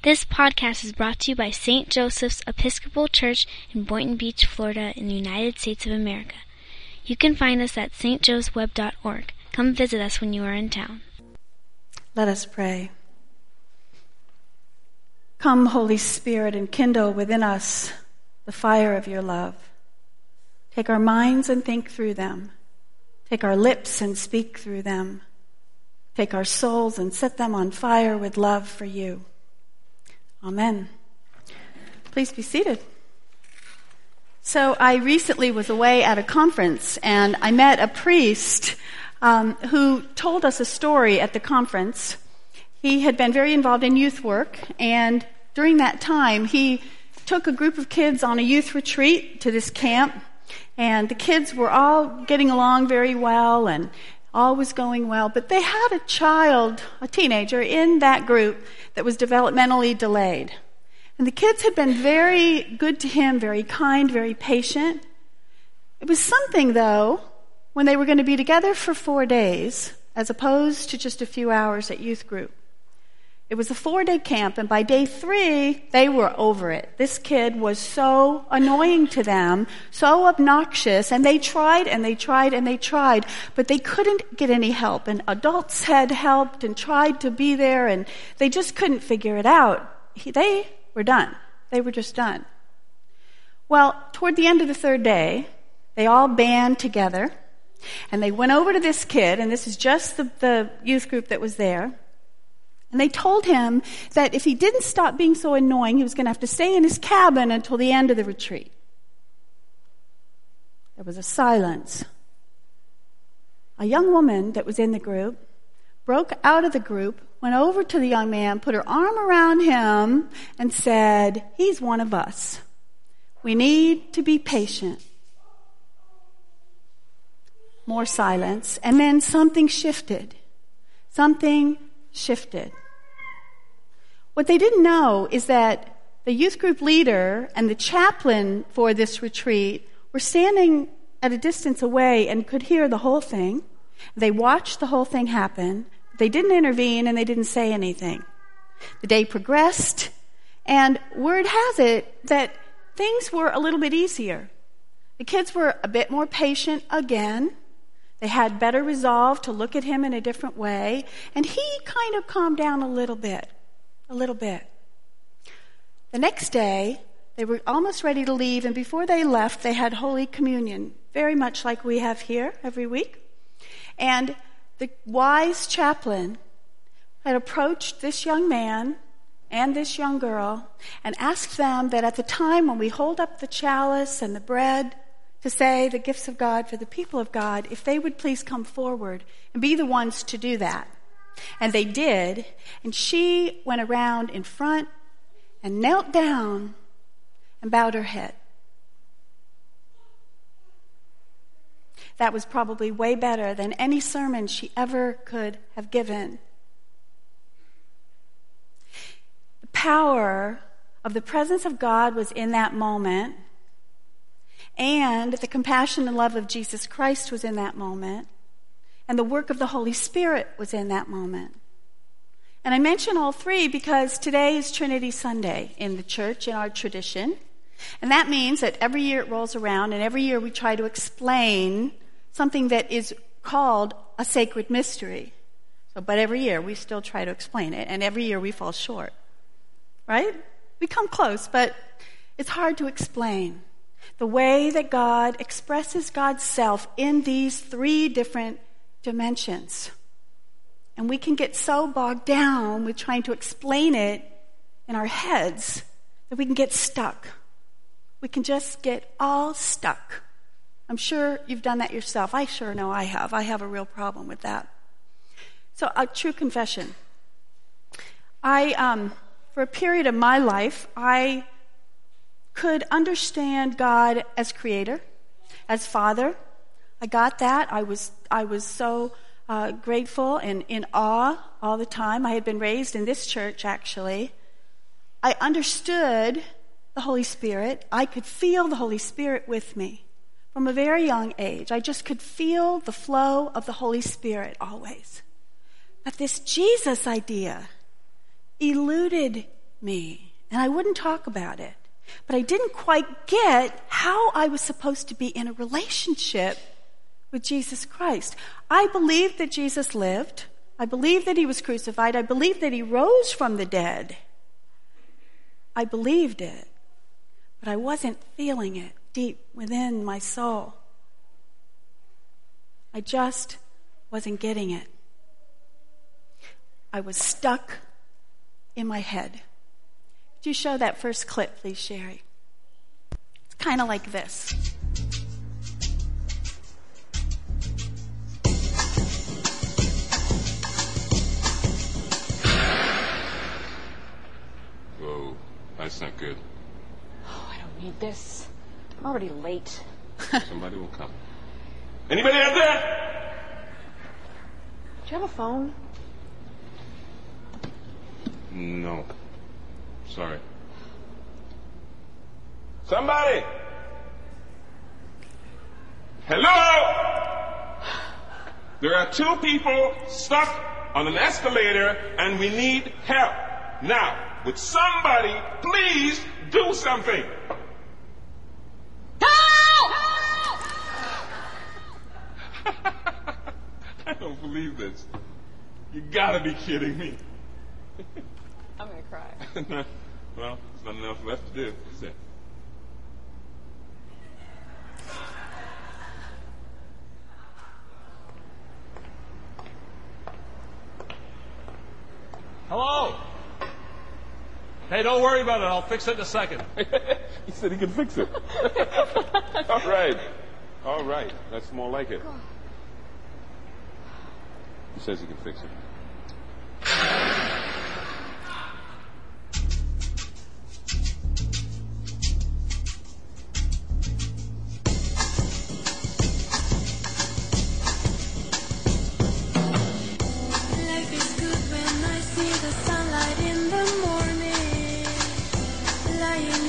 This podcast is brought to you by St. Joseph's Episcopal Church in Boynton Beach, Florida, in the United States of America. You can find us at stjoesweb.org. Come visit us when you are in town. Let us pray. Come, Holy Spirit, and kindle within us the fire of your love. Take our minds and think through them. Take our lips and speak through them. Take our souls and set them on fire with love for you. Amen. Please be seated. So I recently was away at a conference, and I met a priest who told us a story at the conference. He had been very involved in youth work, and during that time, he took a group of kids on a youth retreat to this camp, and the kids were all getting along very well, and all was going well, but they had a child, a teenager, in that group that was developmentally delayed. And the kids had been very good to him, very kind, very patient. It was something, though, when they were going to be together for 4 days, as opposed to just a few hours at youth group. It was a 4-day camp, and by day 3, they were over it. This kid was so annoying to them, so obnoxious, and they tried, but they couldn't get any help. And adults had helped and tried to be there, and they just couldn't figure it out. They were done. They were just done. Well, toward the end of the 3rd day, they all band together, and they went over to this kid, and this is just the youth group that was there. And they told him that if he didn't stop being so annoying, he was going to have to stay in his cabin until the end of the retreat. There was a silence. A young woman that was in the group broke out of the group, went over to the young man, put her arm around him, and said, "He's one of us. We need to be patient." More silence, and then something shifted. What they didn't know is that the youth group leader and the chaplain for this retreat were standing at a distance away and could hear the whole thing. They watched the whole thing happen. They didn't intervene, and they didn't say anything. The day progressed, and word has it that things were a little bit easier. The kids were a bit more patient again. They had better resolve to look at him in a different way, and he kind of calmed down a little bit. The next day, they were almost ready to leave, and before they left, they had Holy Communion, very much like we have here every week. And the wise chaplain had approached this young man and this young girl and asked them that at the time when we hold up the chalice and the bread to say the gifts of God for the people of God, if they would please come forward and be the ones to do that. And they did, and she went around in front and knelt down and bowed her head. That was probably way better than any sermon she ever could have given. The power of the presence of God was in that moment, and the compassion and love of Jesus Christ was in that moment. And the work of the Holy Spirit was in that moment. And I mention all three because today is Trinity Sunday in the church, in our tradition. And that means that every year it rolls around, and every year we try to explain something that is called a sacred mystery. But every year we still try to explain it, and every year we fall short. Right? We come close, but it's hard to explain. The way that God expresses God's self in these 3 different dimensions. And we can get so bogged down with trying to explain it in our heads that we can get stuck. We can just get all stuck. I'm sure you've done that yourself. I sure know I have. I have a real problem with that. So a true confession. For a period of my life, I could understand God as creator, as father. I got that. I was so grateful and in awe all the time. I had been raised in this church, actually. I understood the Holy Spirit. I could feel the Holy Spirit with me from a very young age. I just could feel the flow of the Holy Spirit always. But this Jesus idea eluded me. And I wouldn't talk about it. But I didn't quite get how I was supposed to be in a relationship with Jesus Christ. I believed that Jesus lived. I believed that he was crucified. I believed that he rose from the dead. I believed it. But I wasn't feeling it deep within my soul. I just wasn't getting it. I was stuck in my head. Could you show that first clip, please, Sherry? It's kind of like this. Whoa, that's not good. Oh, I don't need this. I'm already late. Somebody will come. Anybody out there? Do you have a phone? No. Sorry. Somebody! Hello! There are 2 people stuck on an escalator and we need help. Now, would somebody please do something? I don't believe this. You gotta be kidding me. I'm gonna cry. Well, there's not enough left to do, is there? Hello? Hey, don't worry about it. I'll fix it in a second. He said he could fix it. All right. All right. That's more like it. He says he can fix it. Life is good when I see the sunlight in the morning. Lying.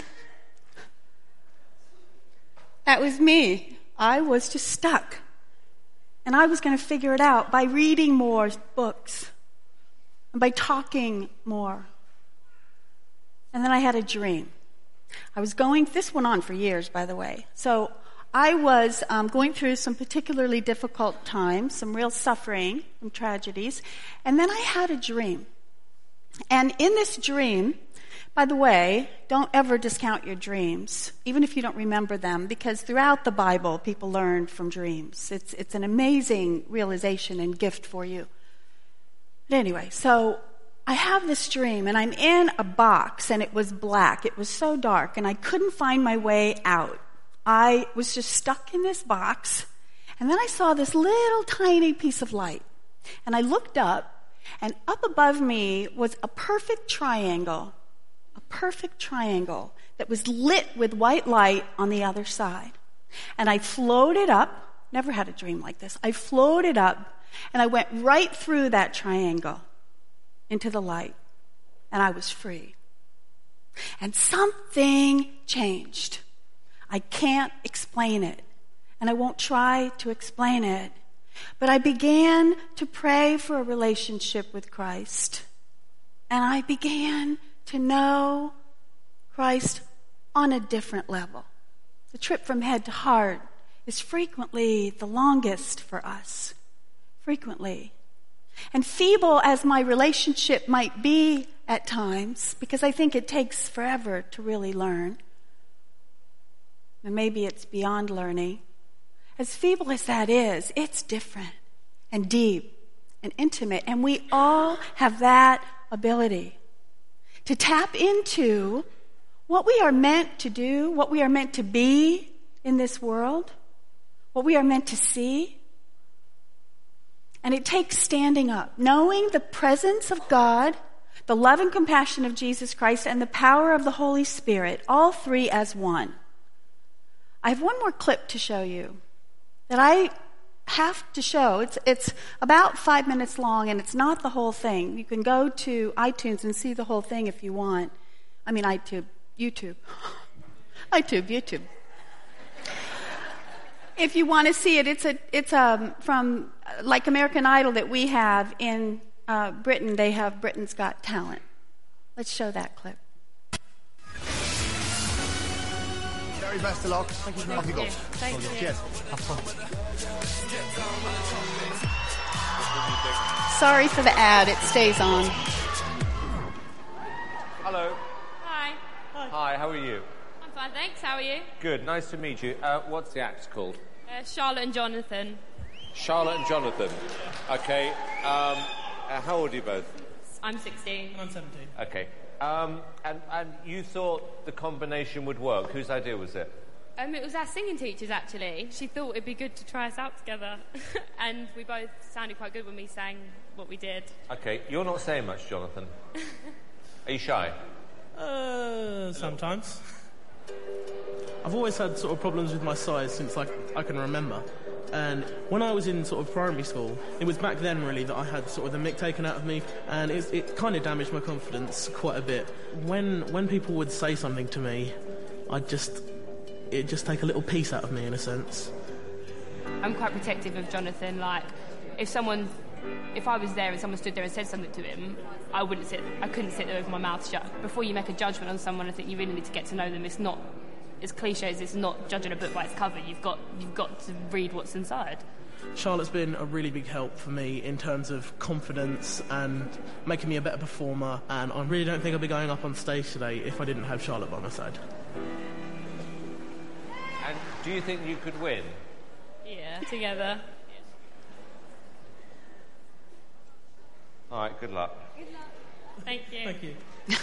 That was me. I was just stuck. And I was going to figure it out by reading more books and by talking more. And then I had a dream. This went on for years, by the way. So I was going through some particularly difficult times, some real suffering, some tragedies. And then I had a dream. And in this dream, by the way, don't ever discount your dreams, even if you don't remember them, because throughout the Bible, people learned from dreams. It's an amazing realization and gift for you. But anyway, so I have this dream, and I'm in a box, and it was black. It was so dark, and I couldn't find my way out. I was just stuck in this box, and then I saw this little tiny piece of light. And I looked up, and up above me was a perfect triangle that was lit with white light on the other side. And I floated up, never had a dream like this. I floated up, and I went right through that triangle into the light, and I was free. And something changed. I can't explain it, and I won't try to explain it. But I began to pray for a relationship with Christ, and I began to know Christ on a different level. The trip from head to heart is frequently the longest for us. Frequently. And feeble as my relationship might be at times, because I think it takes forever to really learn, and maybe it's beyond learning, as feeble as that is, it's different and deep and intimate, and we all have that ability to tap into what we are meant to do, what we are meant to be in this world, what we are meant to see. And it takes standing up, knowing the presence of God, the love and compassion of Jesus Christ, and the power of the Holy Spirit, all three as one. I have one more clip to show you that I have to show. It's about 5 minutes long, and it's not the whole thing. You can go to iTunes and see the whole thing if you want. I mean, YouTube. YouTube. If you want to see it, it's from like American Idol that we have in Britain. They have Britain's Got Talent. Let's show that clip. very best of luck. Thank you. Off you go. Thank you. Cheers. Have fun. Sorry for the ad. It stays on. Hello. Hi. Hi, how are you? I'm fine, thanks. How are you? Good, nice to meet you. What's the act called? Charlotte and Jonathan. Charlotte and Jonathan. Okay. How old are you both? I'm 16. I'm 17. Okay. And you thought the combination would work. Whose idea was it? It was our singing teachers, actually. She thought it'd be good to try us out together. And we both sounded quite good when we sang what we did. Okay, you're not saying much, Jonathan. Are you shy? Sometimes. I've always had sort of problems with my size since I can remember. And when I was in sort of primary school, it was back then really that I had sort of the mick taken out of me, and it kind of damaged my confidence quite a bit. When people would say something to me, it'd just take a little piece out of me in a sense. I'm quite protective of Jonathan. Like, if I was there and someone stood there and said something to him, I couldn't sit there with my mouth shut. Before you make a judgment on someone, I think you really need to get to know them. It's not as cliche as it's not judging a book by its cover. You've got to read what's inside. Charlotte's been a really big help for me in terms of confidence and making me a better performer, and I really don't think I'd be going up on stage today if I didn't have Charlotte by my side. And do you think you could win? Yeah, together. All right, good luck. Good luck. Thank you. Thank you.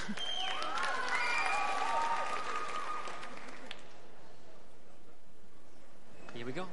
Here we go.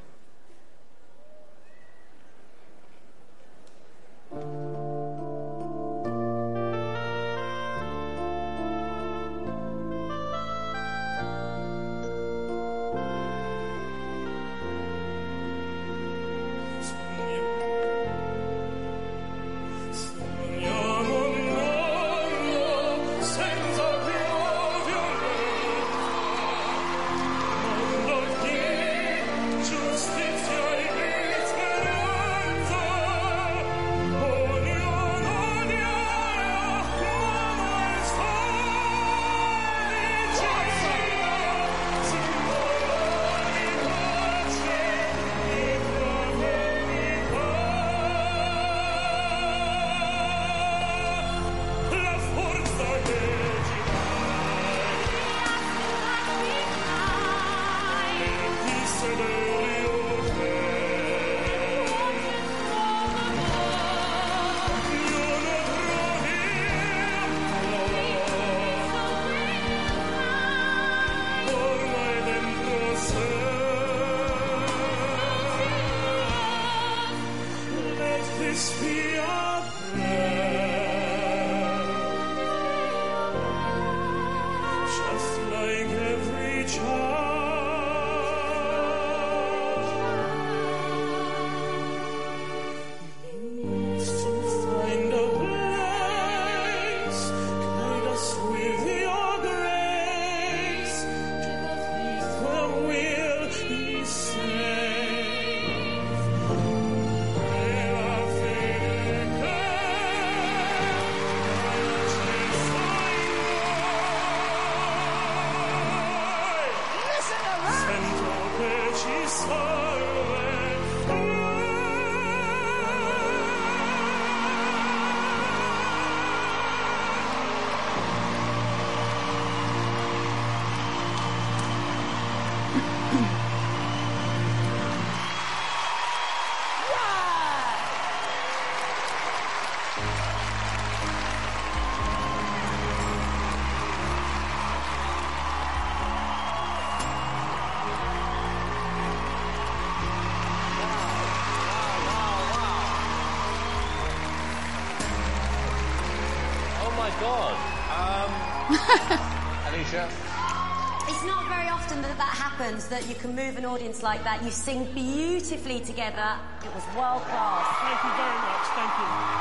Alicia? It's not very often that happens, that you can move an audience like that. You sing beautifully together. It was world class. Thank you very much. Thank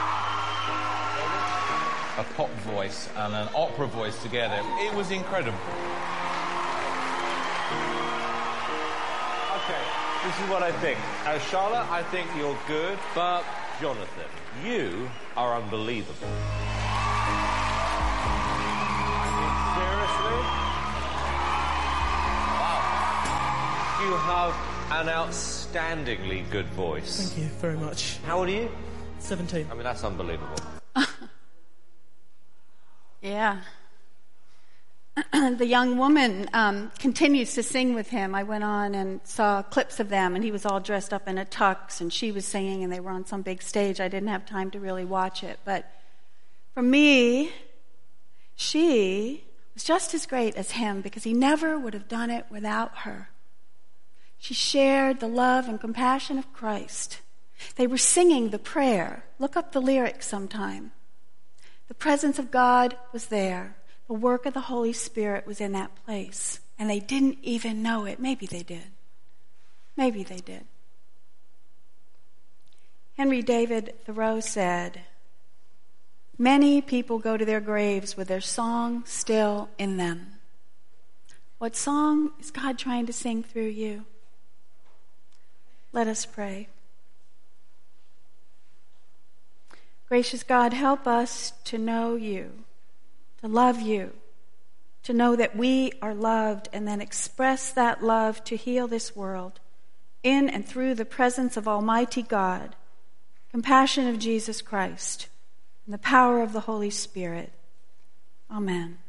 you. A pop voice and an opera voice together. It was incredible. Okay, this is what I think. Charlotte, I think you're good, but Jonathan, you are unbelievable. Seriously? Wow. have an outstandingly good voice. Thank you very much. How old are you? 17. I mean, that's unbelievable. Yeah. The young woman continues to sing with him. I went on and saw clips of them, and he was all dressed up in a tux, and she was singing, and they were on some big stage. I didn't have time to really watch it. But for me, she was just as great as him because he never would have done it without her. She shared the love and compassion of Christ. They were singing the prayer. Look up the lyrics sometime. The presence of God was there. The work of the Holy Spirit was in that place. And they didn't even know it. Maybe they did. Maybe they did. Henry David Thoreau said, "Many people go to their graves with their song still in them." What song is God trying to sing through you? Let us pray. Gracious God, help us to know you, to love you, to know that we are loved, and then express that love to heal this world in and through the presence of Almighty God, compassion of Jesus Christ, and the power of the Holy Spirit. Amen.